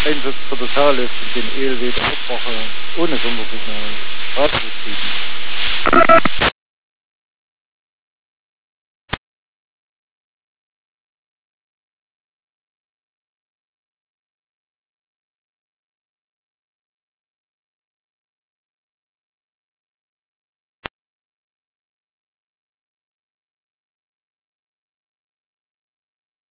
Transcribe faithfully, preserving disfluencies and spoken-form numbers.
Einsatz für der Thales und den Ehl wieder aufmachen, ohne Sondersignal. Radiobetrieben.